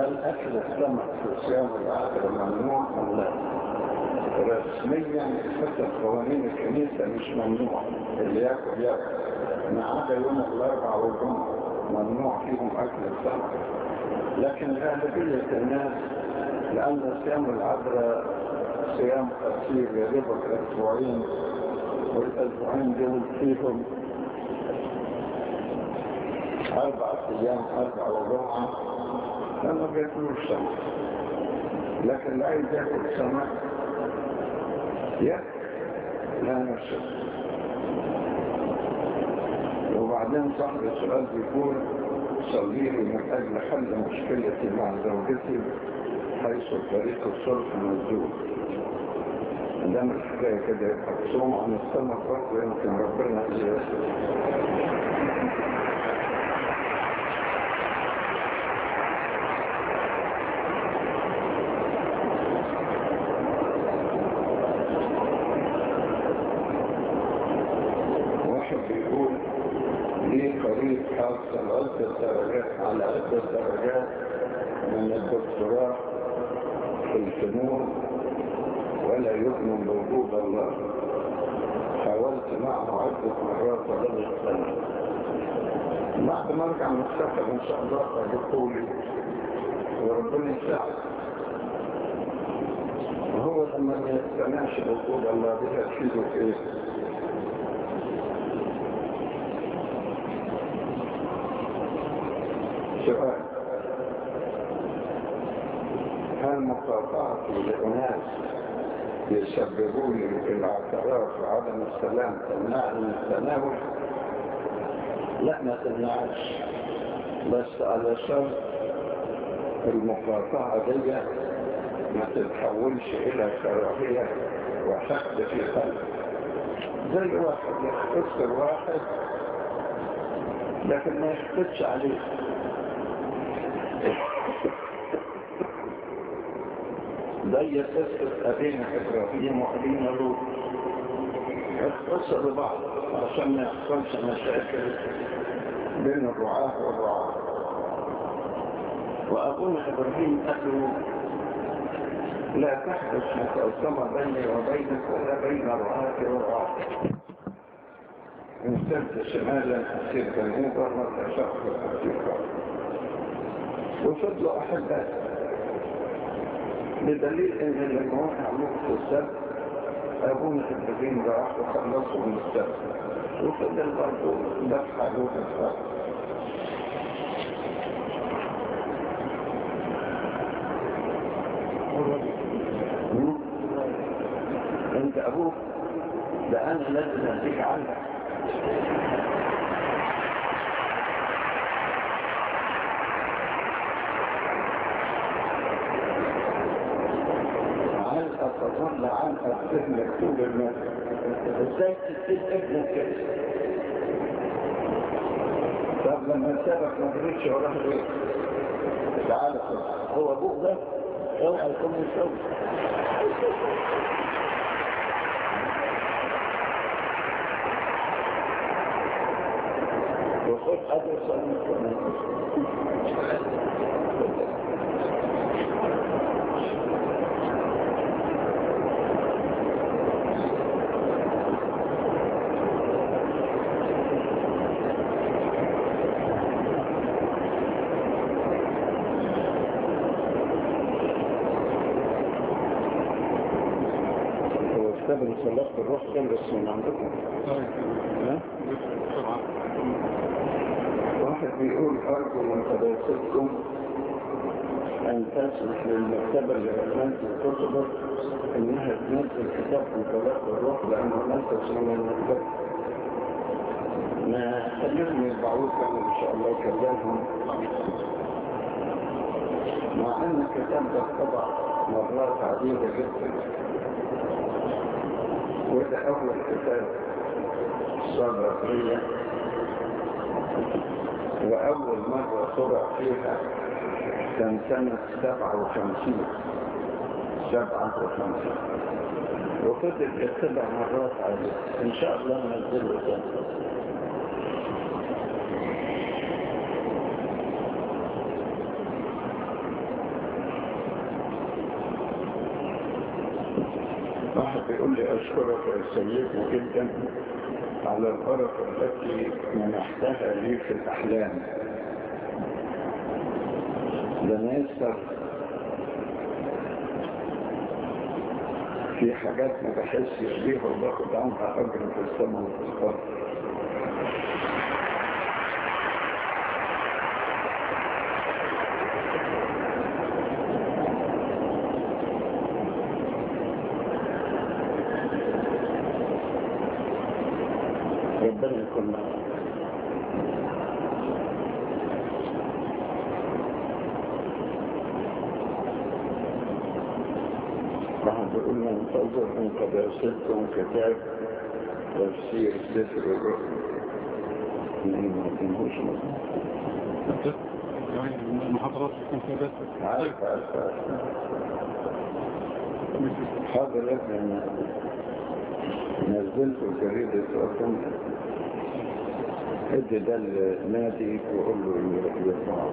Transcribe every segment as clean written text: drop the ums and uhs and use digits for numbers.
هل أكل السمك في صيام العذراء ممنوع أم لا؟ رسميا حتى قوانين الكنيسة مش ممنوع، اللي ياكل ما عدا يوم الأربعاء والجمعة ممنوع فيهم أكل السمك. لكن غالبية الناس لأن صيام العذراء صيام قصير يجب الأسبوعين، والأسبوعين دول فيهم 4 أيام 4 وجمعة، فما بياكلوش سمك. لكن اللي عايز ياكل سمك ياكل لا نفسه. وبعدين صاحب السؤال بيقول صلي لي من أجل حل مشكلتي مع زوجتي حيث طريق الصلح مسدود. دام الحكاية كده يبقى تصوم عن السمك برضه يمكن ربنا ييسر. حاصل عدة درجات على عدة درجات من الدكتوراه في الفنون ولا يؤمن بوجود الله. حاولت معه عدة مرات ولم يقتنع. بعد ما ارجع من السفر ان شاء الله اجيبه لي وربنا يساعد. وهو لما ما يقتنعش بوجود الله دي هتفيده في ايه؟ سؤال: هل مقاطعتي لأناس يسببوا لي الاعتراف وعدم السلام تمنعني من التناول؟ لا، ما تمنعش، بس على شرط المقاطعة دي ما تتحولش إلى كراهية وحقد في قلبك. زي واحد يختصر واحد لكن ما يحقدش عليه. زي قصة أبينا إبراهيم وأبينا لوط، اختصروا بعض عشان ما يحصلش مشاكل بين الرعاة والرعاة. وأبونا إبراهيم قال له: لا تحدث مقاسمة بيني وبينك ولا بين الرعاة والرعاة. إن سرت شمالا أسير جنوبا وتشرق أسير. وفضلوا أحباء، بدليل ان لما وقع في السبت ابونا إبراهيم راح وخلصوا من السبت، وفضل برضه دفع له الفرق. انت ابوك ده انا لازم اديك عنك. تظل عنك ابنك طول المدى. ازاي تسيب ابنك كده؟ طب لما سابك ما تريدش وراح ايه؟ تعالى هو ابوك ده اوعى يكون مسوي. وخد ادرس المسلمين. كتاب صلاة الروح كان بس من عندكم. واحد بيقول: أرجو من قداستكم أن تسمح للمكتبة اللي أعلنت الكتب إنها تنزل كتاب من صلاة الروح لأنه لن تصل من المكتبة. ما خليهم يطبعوه كانوا إن شاء الله كلامهم، مع أن الكتاب ده طبع مرات عديدة جدا، وده أول كتاب صدر فيها، وأول مرة طبع فيها كان سنة 57 وفضل يتبع مرات عليه. إن شاء الله ننزله تاني. واحد بيقول لي أشكرك يا سيدنا جدا على البركة التي منحتها لي في الأحلام. لما يسر في حاجات ما بحسش بيها وباخد عنها أجر في السماء والأرض. ربنا يكون معنا. نحن قلنا ننتظر من قداستكم كتاب تفسير سفر الرؤيا. ما تنهوش المحاضرات تكون في بس عارف هذا لازم نزلته جريدة وطن. ادي ده النادي وقول له يطلع.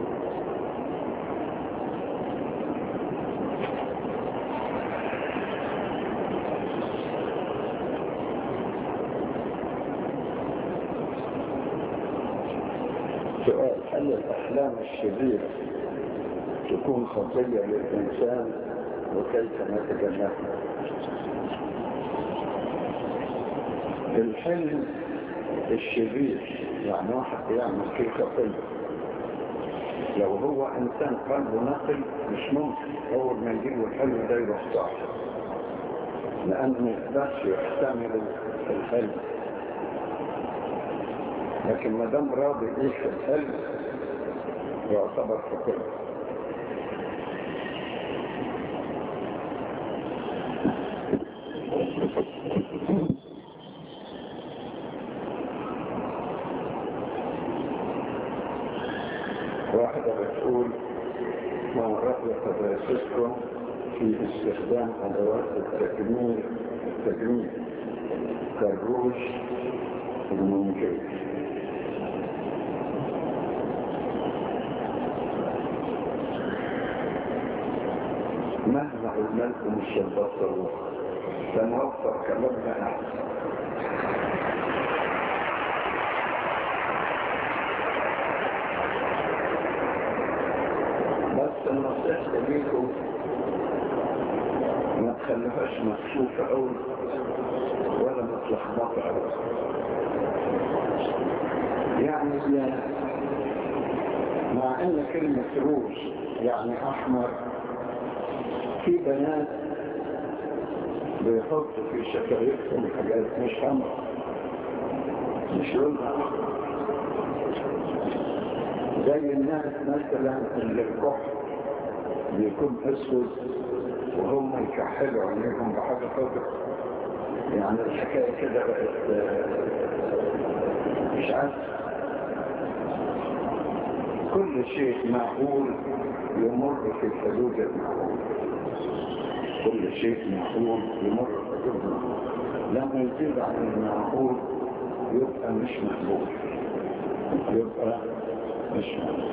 سؤال: هل الأحلام الشريرة تكون خطية للإنسان وكيف نتجنبها؟ الحلم الشرير يعني واحد يعمل فيه خطية، لو هو إنسان قلبه نقي مش ممكن أول ما يجيله الحلم ده يروح صح، لأنه ما يقدرش يحتمل الحلم. لكن ما دام راضي يعيش في الحلم يعتبر خطية. واحدة بتقول: ما رأي قداستكم في استخدام أدوات التجميل كالروج والمنكير؟ مهما قلنا لكم مش هتبطلوا، سنوفر كلامنا أحسن. بس النصيحة ليكم ما تخليهاش مكشوفة أوي ولا متلخبطة أوي. يعني مع أن كلمة روج يعني أحمر، في بنات بيحطوا في شفايفهم حاجات مش حمر، مش لونها أحمر، زي الناس مثلا اللي الكحل بيكون اسود وهم يكحلوا عليهم بحاجه خضراء. يعني الحكايه كده بقت مش عارف. كل شيء معقول يمر في حدود المعقول. كل شيء معقول يمر في حدود المعقول. لما يزيد عن المعقول يبقى مش مقبول، يبقى مش مقبول.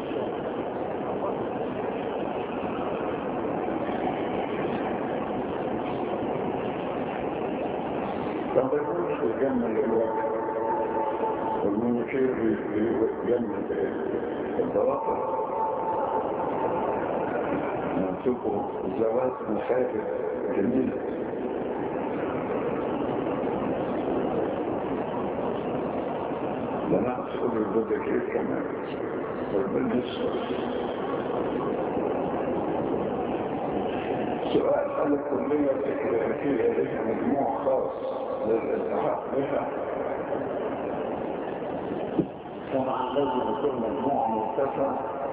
طب الروج بيجمل الوجه والمنكير بيجمل الضوافر. نشوفوا زواج مخافر جميل. لما تقول البودكير كمان والبالنسبة. سؤال: هل الكلية التكنولوجية لها مجموع خاص للالتحاق بها؟ طبعا لازم يكون مجموع مرتفع،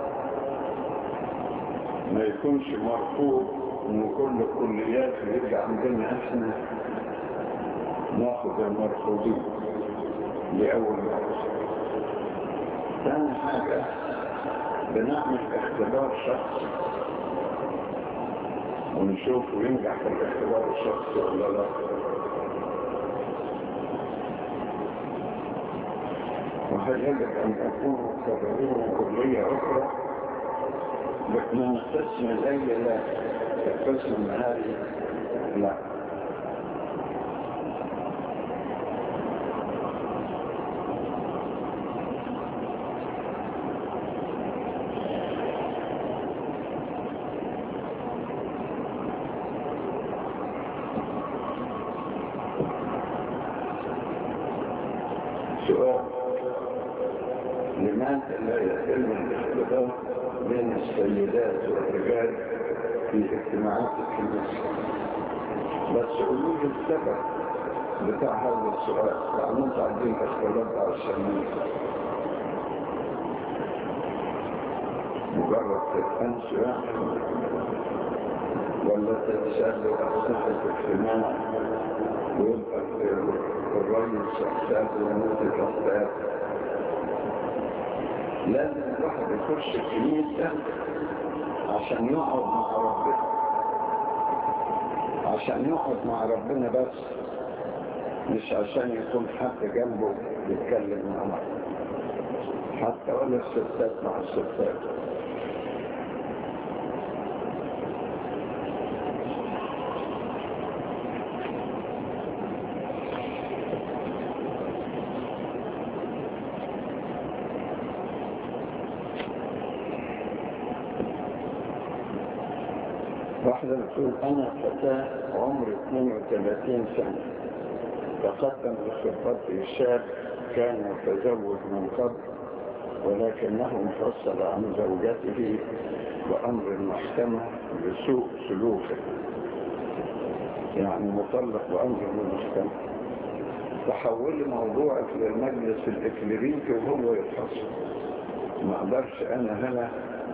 ما يكونش مرفوض من كل الكليات اللي عندنا احنا ناخذ المرفوضين لأول مرة. ثاني حاجة بنعمل اختبار شخصي ونشوفه ينجح في الاختبار الشخصي ولا لا. وهل يجب أن أكون كبير كلية أخرى؟ من القسم الأي لا، القسم النهاري لا. السيدات والرجال في اجتماعات الكنيسة. بس قولوا لي السبب بتاع هذا السؤال، لأنهم عايزين اختلاط على الشمال. مجرد تتأنسوا يعني، ولا تتسألوا أسئلة اجتماع ويبقى الرئيس أحساب ونوتة أحساب؟ لازم الواحد يخش الكنيسة عشان يقعد مع ربنا، عشان يقعد مع ربنا بس، مش عشان يكون حد جنبه يتكلم معه، حتى ولا الستات مع الستات. واحدة بتقول أنا فتاة عمري 32 سنة، تقدم لخطبتي شاب كان متزوج من قبل ولكنه انفصل عن زوجته بأمر المحكمة بسوء سلوكه، يعني مطلق بأمر المحكمة. تحول موضوعك للمجلس الإكليريكي وهو يتحصل. ما أقدرش أنا هنا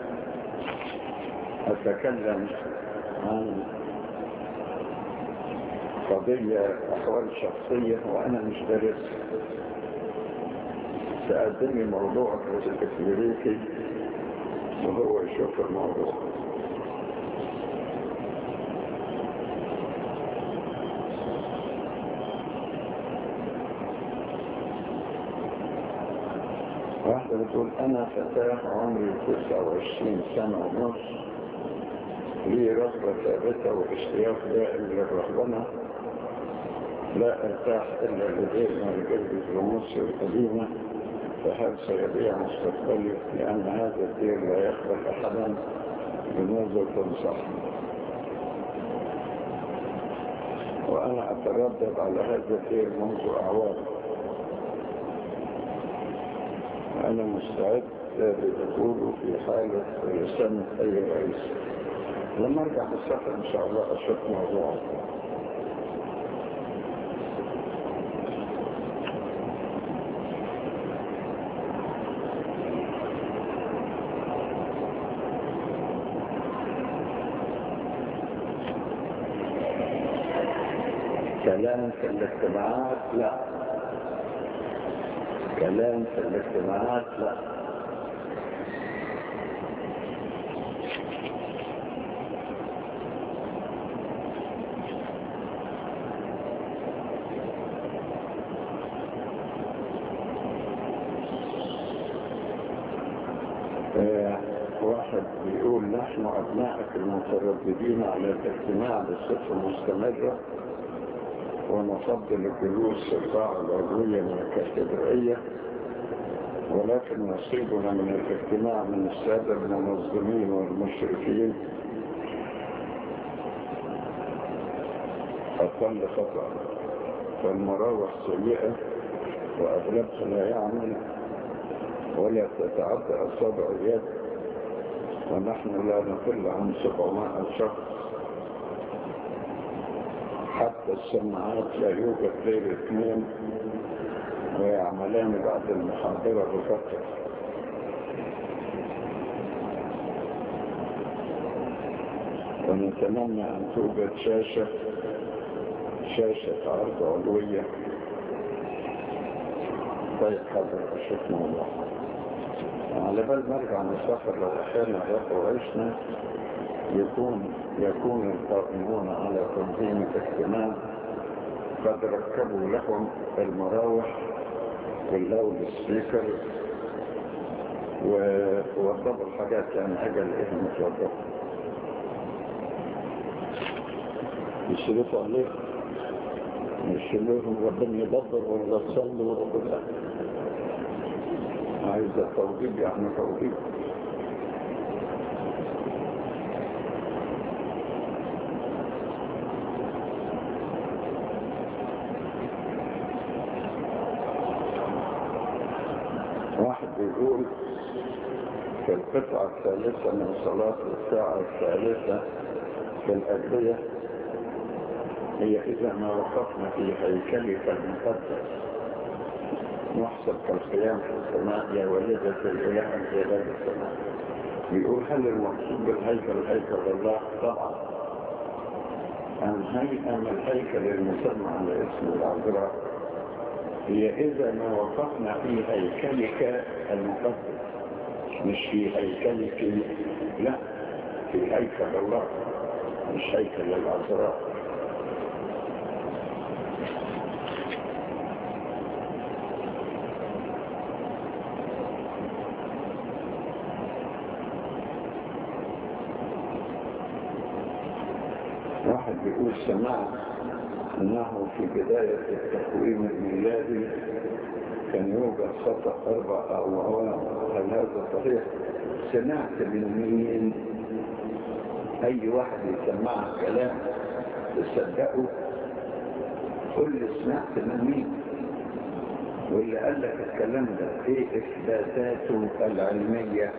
أتكلم عن قضية أحوال شخصية وأنا مش دارسها. تقدمي موضوعك للإكليريكي وهو يشوف الموضوع. واحدة بتقول أنا فتاة عمري 29 سنة ونص، لي رغبة ثابتة واشتياق دائم للرهبنة، لا ارتاح إلا لديه من الجلد لمصر القديمة، فهل سيبيع مستقبلي؟ لأن هذا الدين لا يقبل أحدا. بماذا تنصحني؟ وأنا أتردد على هذا الدين منذ أعوام. أنا مستعد لدخوله في حالة سنة أي رئيس. لما أرجع بالسفر إن شاء الله أشوف موضوعه. كلام في الاجتماعات لا، كلام في الاجتماعات لا. واحد بيقول نحن أبنائك المترددين على الاجتماع بصفة مستمرة، ونفضل الجلوس في القاعة العلوية من الكاتدرائية، ولكن نصيبنا من الاجتماع من السادة المنظمين والمشرفين أقل خطأ، فالمراوح سيئة وأغلبها لا يعمل ولا تتعدى أصابع اليد، ونحن لا نقل عن 700 شخص. حتى السماعات لا يوجد غير 2 ويعملان بعد المحاضرة بفترة. ونتمنى أن توجد شاشة عرض علوية. طيب حضر أشوف موضوع. على بال نرجع من السفر لو أحيانا وعشنا يكون القائمون على تنظيم الاجتماع قد ركبوا لهم المراوح واللاود سبيكر ووضبوا الحاجات، يعني أجل إيه متوضبوا يشرفوا عليه، يشيلوهم ربنا يدبر ولا تصلوا وربنا عايز التوضيب، يعني توضيب. واحد بيقول في القطعة الثالثة من صلاة الساعة الثالثة في الأدعية هي إذا ما وقفنا في هيكلك المقدس نحسب كالقيام في السماء يا والدة الإله الجلال السماء. بيقول هل المقصود بالهيكل هيكل الله؟ طبعا. أم الهيكل المسمى على اسم العذراء هي إذا ما وقفنا في هيكلك المقدس، مش في هيكلك، لا، في هيكل الله مش هيكل العذراء. واحد بيقول سمعت أنه في بداية التقويم الميلادي كان يوجد خطأ 4 أعوام، هل هذا صحيح؟ سمعت من مين؟ أي واحد يسمع كلام تصدقه؟ قل لي سمعت من مين؟ واللي قال لك الكلام ده ايه إثباتاته العلمية؟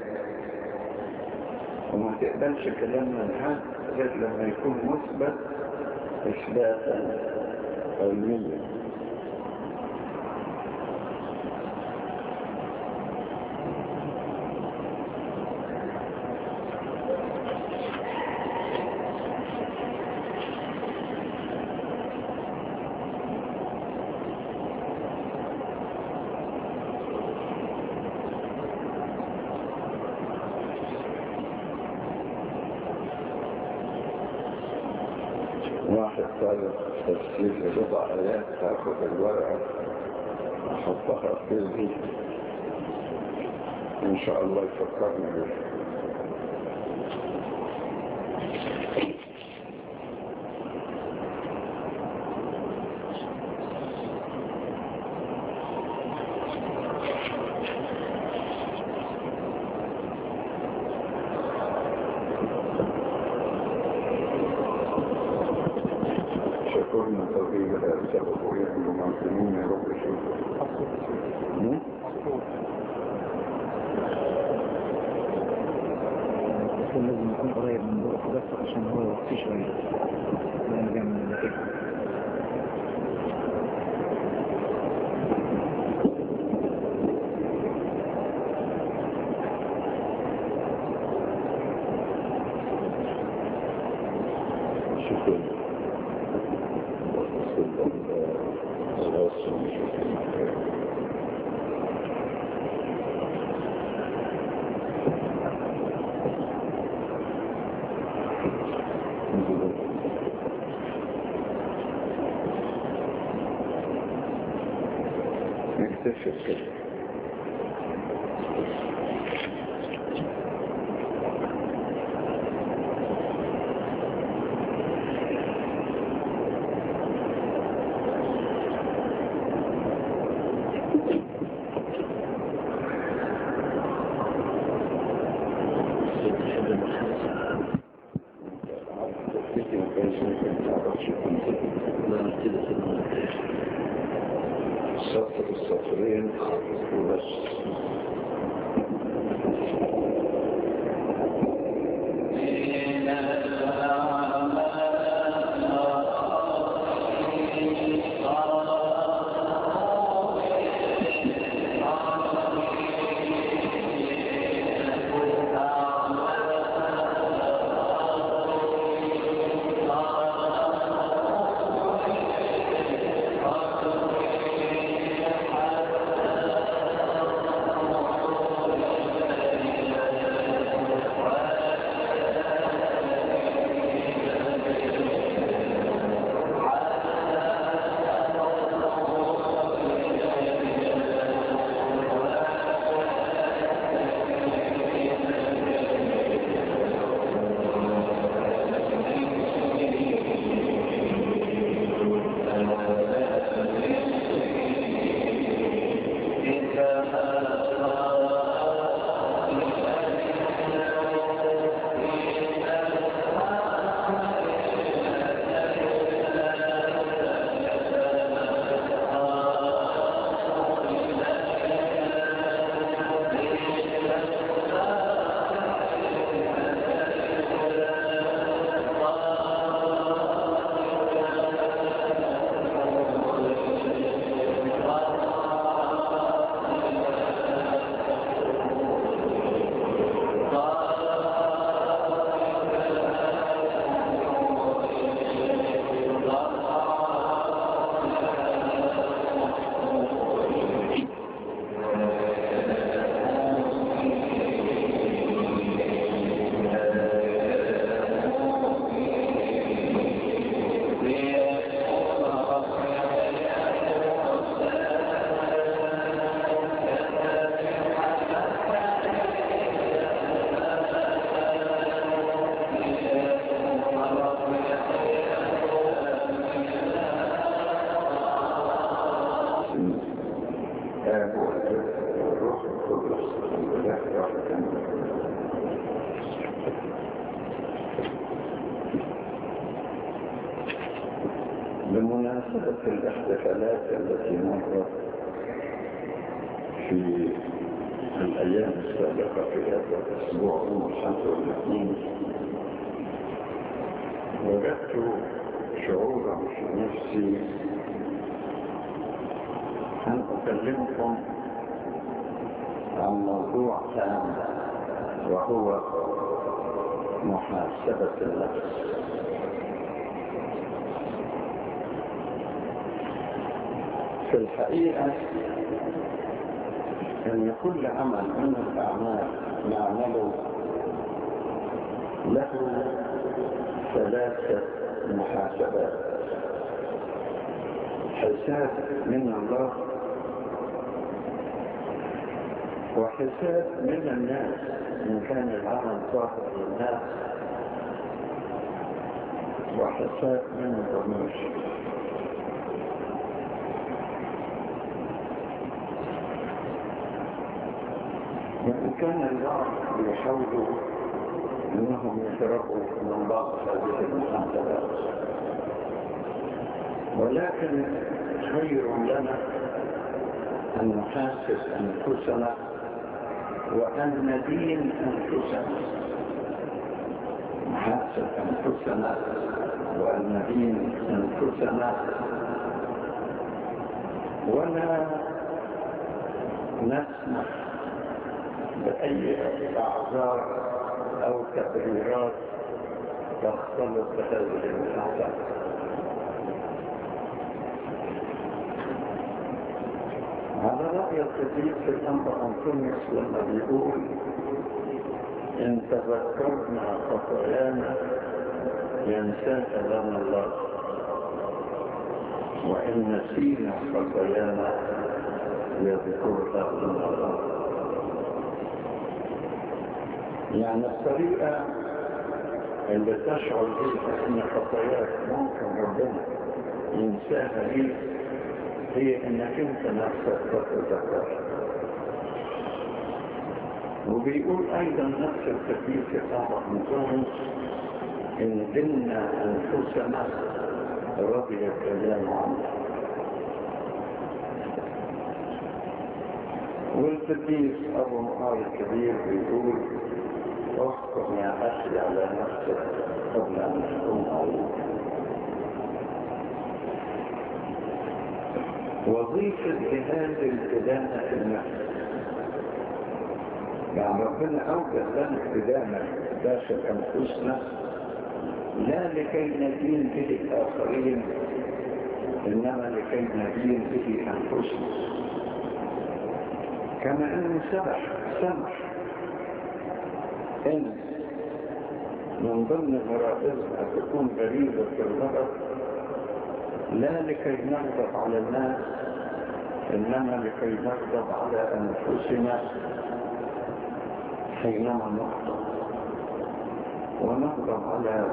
وما تقبلش كلام من حد غير لما يكون مثبت إثباتا علميا. واحد طالب تفسير لبضع آيات تاخد الورقة أحطها في البيت إن شاء الله يفكرنا بيه. شكرنا طبيب الأرسال وقوية المعظمين يا رب شكرا. لازم يكون قريب من دور بس عشان هو وقتي شوية لأنه جاي من المكان. نكتشف كده. سطر السطرين وبس. بمناسبة الاحتفالات التي مرت في الأيام السابقة في هذا الأسبوع يوم الخميس والاثنين، وجدت شعورا في نفسي أن أكلمكم عن موضوع هام، وهو محاسبة النفس. في الحقيقة أن كل عمل من الأعمال نعمله له 3 محاسبات: حساب من الله، وحساب من الناس إن كان العمل ظاهر للناس، وحساب من الضمير. وإن كان البعض يحاولوا أنهم يتركوا من بعض هذه المحاسبات، ولكن خير لنا أن نحاسب أنفسنا وأن ندين أنفسنا. نحاسب أنفسنا وأن ندين أنفسنا، ولا نسمح بأي أعذار أو تبريرات تختلط بهذه المحاسبة. على رأي القديس الأنبا أنطونيوس لما بيقول: إن تذكرنا خطايانا ينساها لنا الله، وإن نسينا خطايانا يذكرها لنا الله. يعني الطريقة اللي تشعر بها ان خطاياك ممكن ربنا ينساها ليك هي انك انت نفسك تتذكر. وبيقول ايضا نفس القديس الأنبا أنطونيوس: ان دنا انفسنا رضي الكلام عنه. والقديس ابو معاذ الكبير بيقول: احكم يا أخي على نفسك قبل أن تحكم عليك. وظيفة جهاز الإدانة في النفس، يعني ربنا أوجد لنا إدانة داخل أنفسنا لا لكي ندين به الآخرين، إنما لكي ندين به أنفسنا. كما أن سمح إن من ضمن مرائزها تكون غريبة في المرض، لا لكي نغضب على الناس، إنما لكي نغضب على أنفسنا حينما نخطئ، ونغضب على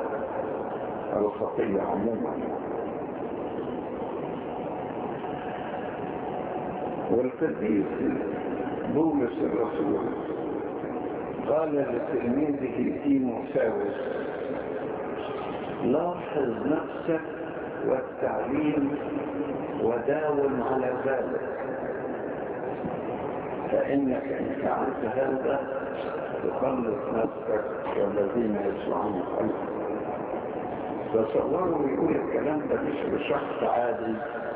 الخطية عموما. والقديس بولس الرسول قال لتلميذه تيموثاوس: لاحظ نفسك والتعليم وداوم على ذلك، فإنك إن فعلت هذا تخلص نفسك والذين يسمعون خلقك. تصوروا يقول الكلام ده مش بشخص عادي،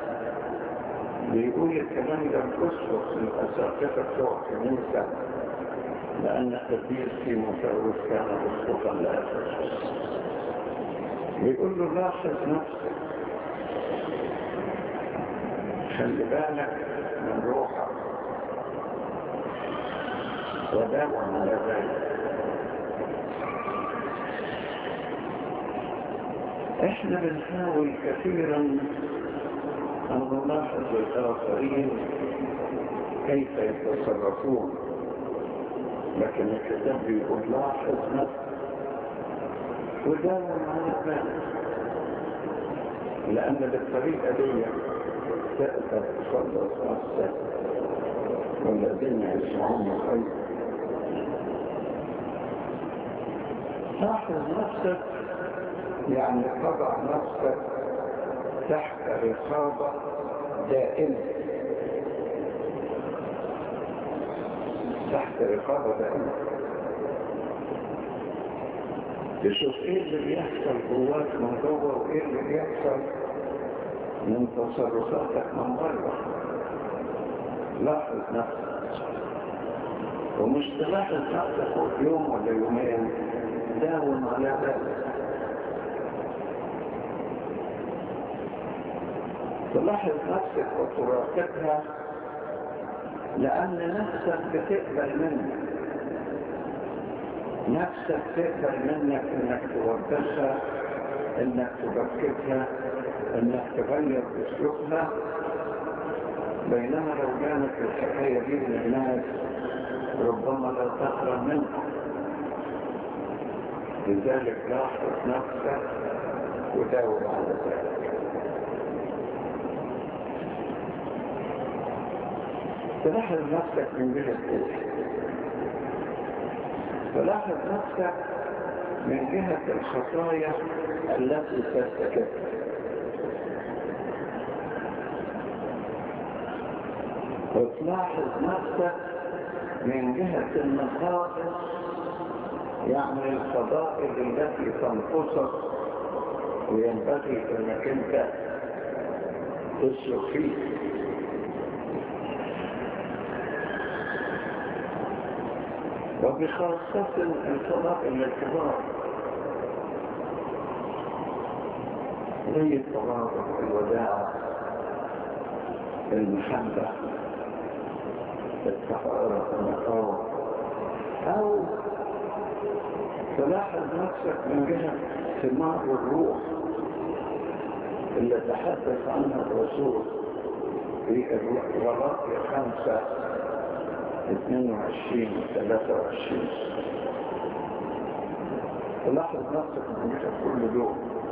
بيقول الكلام ده بأسقف من الأساقفة بتوع الكنيسة، لأن القديس تيموثاوس كان أسقفا لأفسس. بيقول له: لاحظ نفسك، خلي بالك من روحك وداوم على ذلك. احنا بنحاول كثيرا أن نلاحظ الآخرين كيف يتصرفون، لكن الكتاب بيقول: لاحظ نفسك وداوم على ذلك، لأن بالطريقة دي تقدر تخلص نفسك والذين يسمعون خير. لاحظ نفسك يعني تضع نفسك تحت رقابة دائمة، تحت رقابة دائمة. تشوف ايه اللي بيحصل جواك من جوه وايه اللي بيحصل من تصرفاتك من بره. لاحظ نفسك، ومش تلاحظ نفسك يوم ولا يومين، داوم على ذلك. تلاحظ نفسك وتراقبها، لأن نفسك بتقبل منك، نفسك تقبل منك انك توبخها، انك تبكتها، انك تغير اسلوبها. بينما لو كانت الحكاية دي من الناس ربما لا تقرب منها. لذلك لاحظ نفسك وداوم على ذلك. تلاحظ نفسك من جهة ايه؟ تلاحظ نفسك من جهة الخطايا التي ترتكبها. وتلاحظ نفسك من جهة النقائص، يعني الفضائل التي تنقصك وينبغي انك انت تسلك فيه. وبخاصة الفضائل الكبار زي التواضع، الوداع، المحبة، الطهارة، النقاوة. أو تلاحظ نفسك من جهة ثمار الروح اللي تحدث عنها الرسول في غلاطية 5:22 و23. تلاحظ نفسك من جهة كل دول.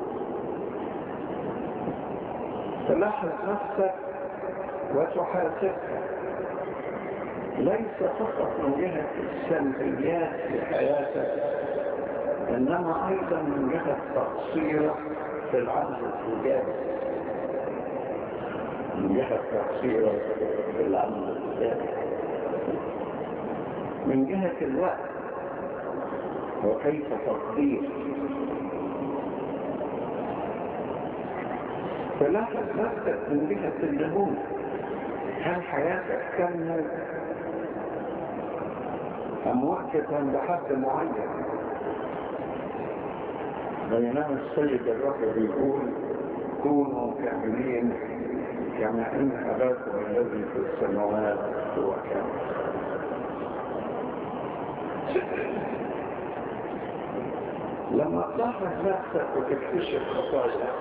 تلاحظ نفسك وتحاسبها، ليس فقط من جهة السلبيات في حياتك، إنما أيضا من جهة تقصيرك في العمل الإيجابي، من جهة تقصيرك في العمل الإيجابي، من جهة الوقت وكيف تقدير. تلاحظ نفسك من جهة النمو، هل حياتك كانت أم وقفت عند حد معين؟ بينما السيد الرب بيقول كونوا كاملين كما ان اباكم الذي في السماوات هو كامل. لما تلاحظ نفسك وتكتشف خطاياك،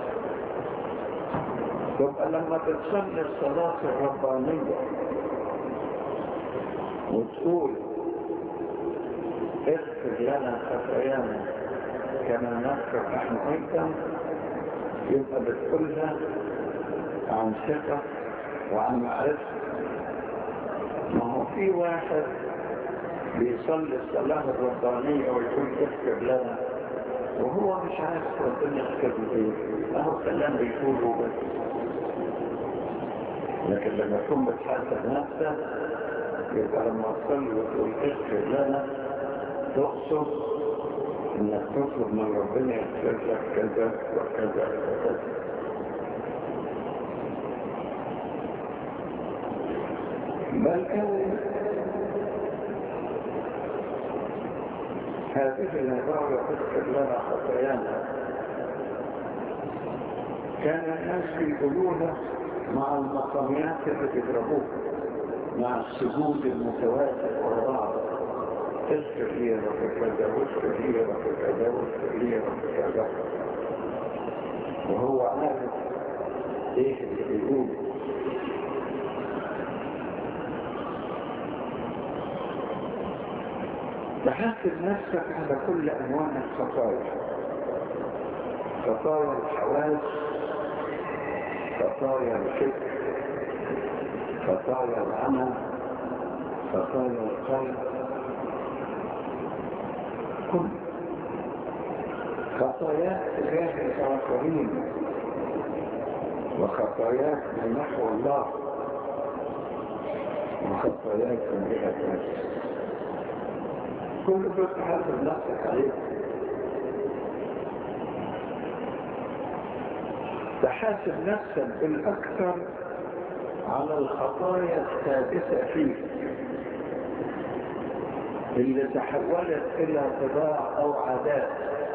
تبقى لما تصلي الصلاة الربانية وتقول اغفر لنا خطايانا كما نغفر نحن ايضا، يبقى بتقولها عن ثقة وعن معرفة. ما هو في واحد بيصلي الصلاة الربانية ويقول اغفر لنا وهو مش عارف ربنا يغفر له ايه، اهو كلام بيقوله بس. لكن لما تكون بتحاسب نفسك، يبقى لما تصلي وتقول اغفر لنا تقصد انك تطلب من ربنا يغفر لك كذا وكذا وكذا. بل ان هذه العبارة تذكر لنا خطايانا كان الناس يقولونها مع المقاميات اللي بيضربوها، مع السجود المتواتر ورا بعض. اذكر لي يا رب كذا واذكر لي يا رب كذا واذكر لي يا رب كذا، وهو عارف ايه اللي بيقول. تحاسب نفسك على كل انواع الخطايا، خطايا الحواس، خطايا الفكر، خطايا العمل، خطايا القلب، كل خطايا تجاه الآخرين. وخطاياك من نحو الله وخطاياك من جهة نفسك. كل دول تحاسب نفسك عليه. تحاسب نفسك بالأكثر على الخطايا الثابتة فيك اللي تحولت إلى طباع أو عادات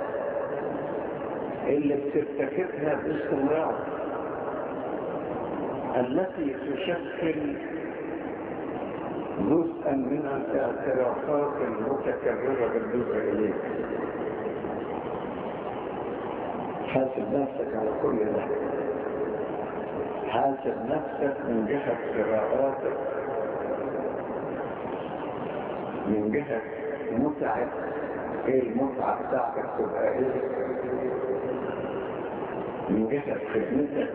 اللي بترتكبها باستمرار، التي تشكل جزءا من الاعترافات المتكررة بالنسبة إليك. حاسب نفسك على كل ده. حاسب نفسك من جهة قراءاتك، من جهة متعة، ايه المتعة بتاعتك تبقى ايه، من جهة خدمتك،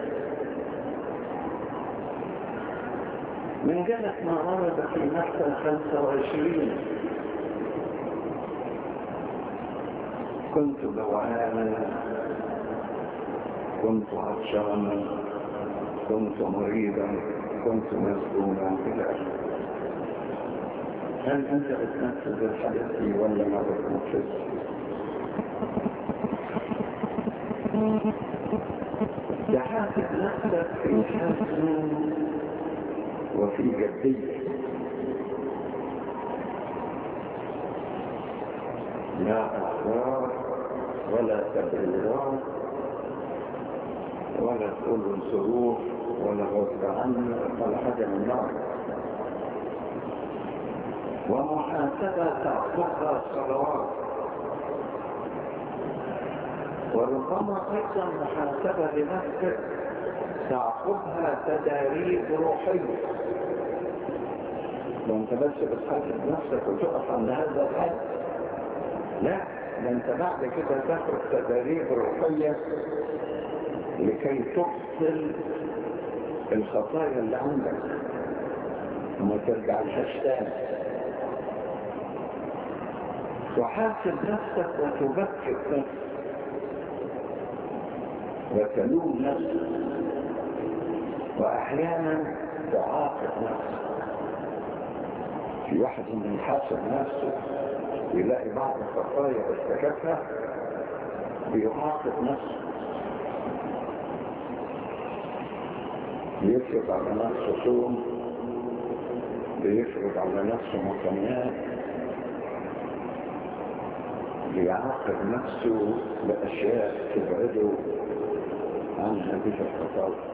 من جهة ما ورد في متى 25 كنت جوعانا، كنت عطشانا، كنت مريضا، كنت مسجونا إلى آخره. هل أنت بتنفذ الحدث ولا ما بتنفذ؟ تحاسب نفسك في حسن وفي جدية، لا أسرار ولا تبريرات ولا تقول الظروف ولا غصب عني ولا حاجة من النوع. ومحاسبة تعقبها الصلوات، وربما أيضا محاسبة لنفسك تعقبها تداريب روحية. لو انت بس بتحاسب نفسك وتقف عند هذا الحد، لا، ده انت بعد كده تاخد تداريب روحية لكي تفصل الخطايا اللي عندك وما ترجع لهاش تاني. تحاسب نفسك وتبكت نفسك وتلوم نفسك، واحيانا تعاقب نفسك. في واحد من يحاسب نفسه يلاقي بعض الخطايا ارتكبها بيعاقب نفسه، بيفرض على نفسه صوم، بيفرض على نفسه مقامات، بيعاقب نفسه بأشياء تبعده عن هذه الخطايا.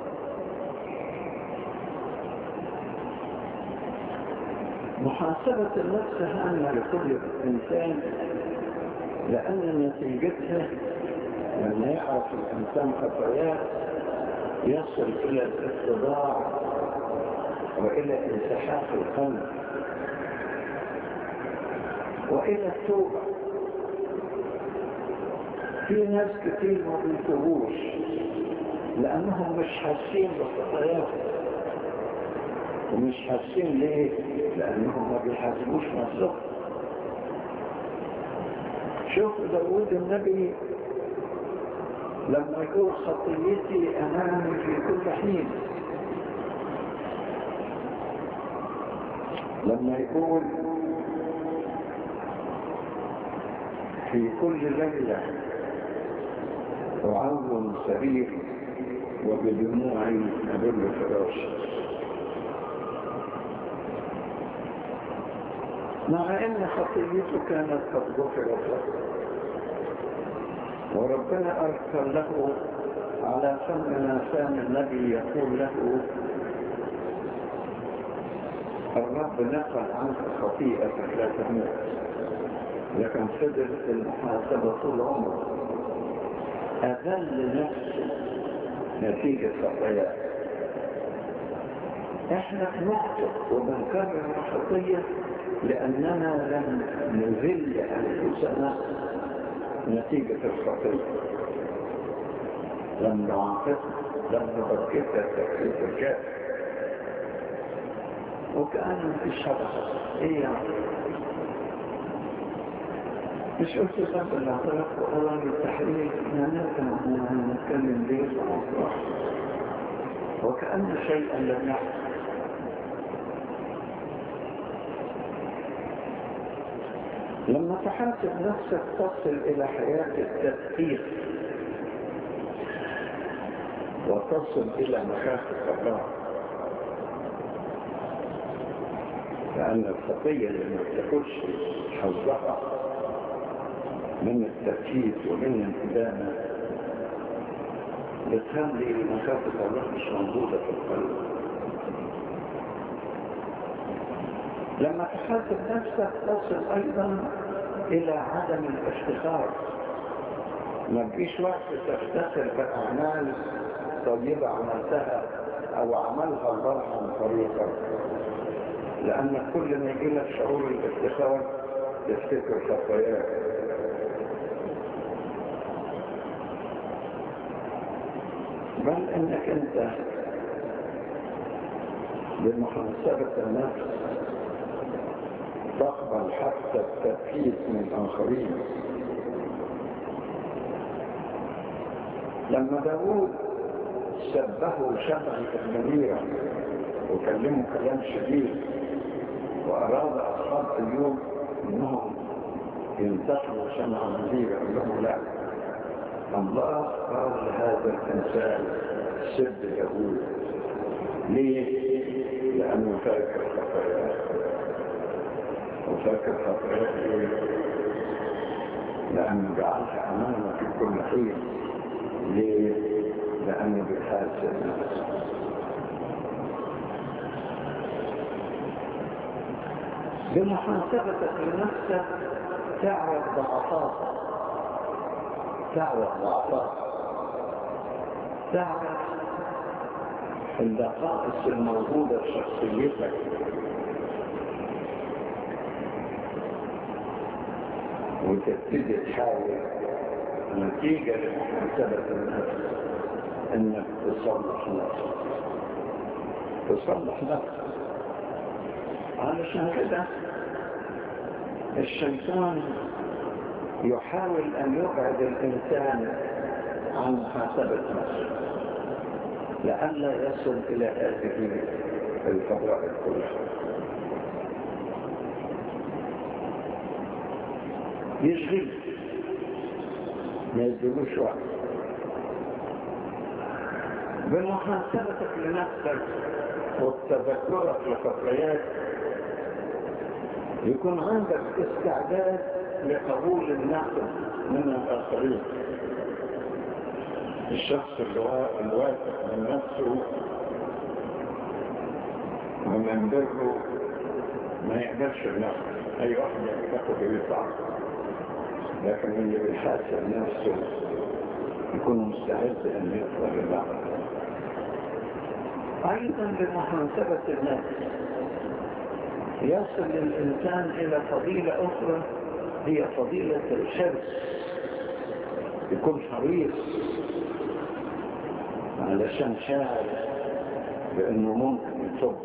محاسبة النفس هامة لكل إنسان، لأن نتيجتها لما يعرف الإنسان خطاياه يصل إلى الاتضاع وإلى انسحاق القلب وإلى التوبة. في ناس كتير ما بيتوبوش لأنهم مش حاسين بخطاياهم. ومش حاسين ليه؟ لأنهم ما بيحاسبوش نفسهم. شوف داود النبي لما يقول خطيتي أمامي في كل حين، لما يقول في كل ليلة أعظم سريري وبدموعي أبل فراشي، مع ان خطيته كانت قد غفرت له، وربنا ارسل له على فم ناسان النبي يقول له الرب نقل عنك خطيئتك لا تموت، لكن فضلت المحاسبة طول عمره، أذل نفسه نتيجة خطاياه. احنا نخطئ وبنكرر الخطية لأننا لم نذل أنفسنا نتيجة الخطية، لم نعاقبها، لم نبكتها تكليف الجاه، وكأن مفيش حاجة. ايه يعني؟ مش قلت لك الاعتراف وقرار التحليل، احنا نتكلم ليه ومصلح وكأن شيئا لم يحدث. لما تحاسب نفسك تصل إلى حياة التدقيق وتصل إلى مخافة الله، لأن الخطية اللي ما بتاخدش حظها من التركيز ومن الإدانة بتخلي مخافة الله مش موجودة في القلب. لما تحاسب نفسك تصل أيضا إلى عدم الافتخار. ما تجيش وقت تفتخر بأعمال طيبة عملتها أو عملها الله عن طريقك، لأن كل ما يجي لك شعور الافتخار تفتكر خطاياك. بل انك انت بمحاسبة النفس تقبل حتى التركيز من الآخرين. لما داود شبهه شبها كبيرا وكلمه كلام شديد وأراد أصحاب اليوم أنهم ينتقلوا شمعا نذيرا، قال لهم لا، الله قال لهذا الإنسان سب داود. ليه؟ لأنه فاكر خطاياه. وفاكر خطاياه لأنه جعلها أمامه في كل حين. ليه؟ لأنه بيحاسب نفسه. بمحاسبتك لنفسك تعرف ضعفاتك، تعرف النقائص الموجودة في شخصيتك، وتبتدي تحاول نتيجة لمحاسبة النفس انك تصلح نفسك. علشان كده الشيطان يحاول ان يبعد الانسان عن محاسبة نفسه لئلا يصل الى هذه الفضائل كلها. يشغل ما يدلوش وقت. بمحاسبتك لنفسك وتذكرك لخطاياك يكون عندك استعداد لقبول النقد من الآخرين. الشخص الواثق من نفسه ومن بره ما يقبلش النقد. أي واحد يعتقد ويطلع، لكن اللي بيحاسب نفسه يكون مستعد أن يقبل النقد. أيضا بمحاسبة النفس يصل الإنسان إلى فضيلة أخرى، هي فضيلة الحرص. يكون حريص علشان شاعر بأنه ممكن يصب.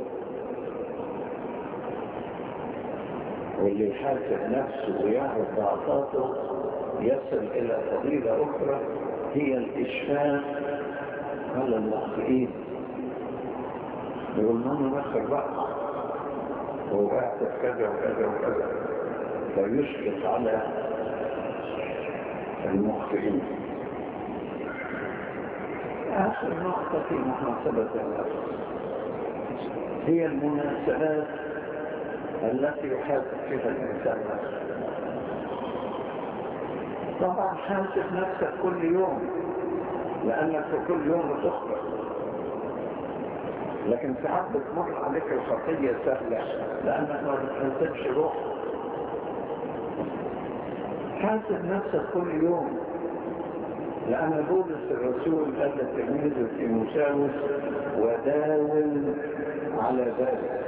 واللي يحاسب نفسه ويعرف ضعفاته يصل إلى فضيلة أخرى، هي الإشفاق على المخطئين. يقول ماما نخر بقى ووقعت كذا وكذا وكذا، فيشفق على المخطئين. آخر نقطة في محاسبة النفس هي المناسبات التي يحاسب فيها الإنسان نفسه. طبعا حاسب نفسك كل يوم، لأنك في كل يوم بتخطئ، لكن ساعات بتمر عليك الخطية سهلة لأنك ما بتحاسبش روحك. حاسب نفسك كل يوم، لأن بولس الرسول قال لتلميذه تيموثاوس وداوم على ذلك.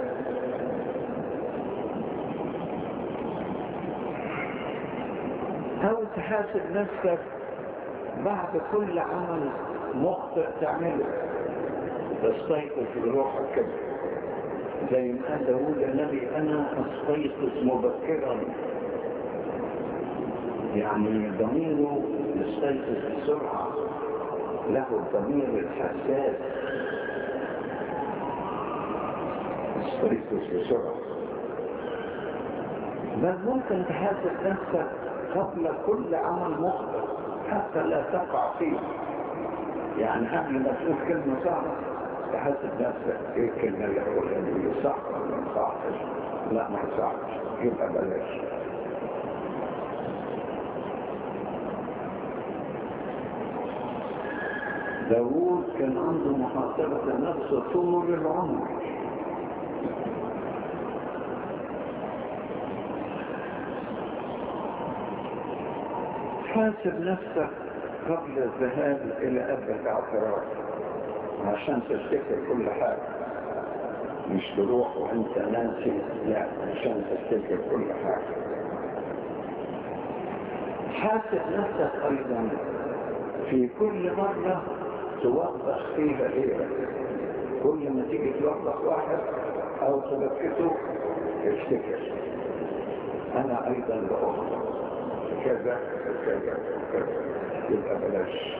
أو تحاسب نفسك بعد كل عمل مخطئ تعمله، تستيقظ بروحك كده زي ما قال داود النبي أنا أستيقظ مبكرا، يعني ضميره يستيقظ بسرعة له الضمير الحساس يستيقظ بسرعة. بل ممكن تحاسب نفسك قبل كل عمل مخطئ حتى لا تقع فيه. يعني قبل ما تقول كلمة صعبة تحاسب نفسك ايه الكلمة اللي هقولها دي، صح ولا ما صحش؟ لا ما صحش، يبقى بلاش. داوود كان عنده محاسبة النفس طول العمر. حاسب نفسك قبل الذهاب إلى أبد اعتراف عشان تفتكر كل حاجة، مش تروح وانت ناسي، لا عشان تفتكر كل حاجة. حاسب نفسك أيضا في كل مرة توضح فيها غيرك. كل ما تيجي توضح واحد أو تذكره افتكر أنا أيضا بأخطأ كذا كذا كذا، يبقى بلاش.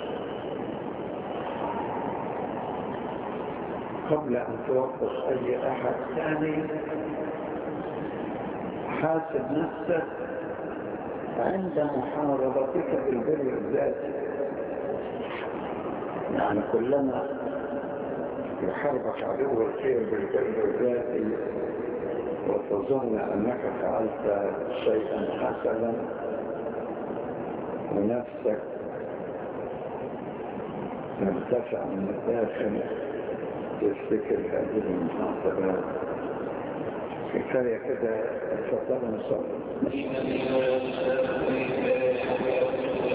قبل أن توضح أي أحد ثاني حاسب نفسك عند محاربتك بالبر الذاتي. يعني كلما يحاربك عدو الخير بالبر الذاتي وتظن أنك فعلت شيئا حسنا ونفسك ترتفع من الداخل، تفتكر هذه المحاسبات. كفاية كده، اتفضلوا نصلي.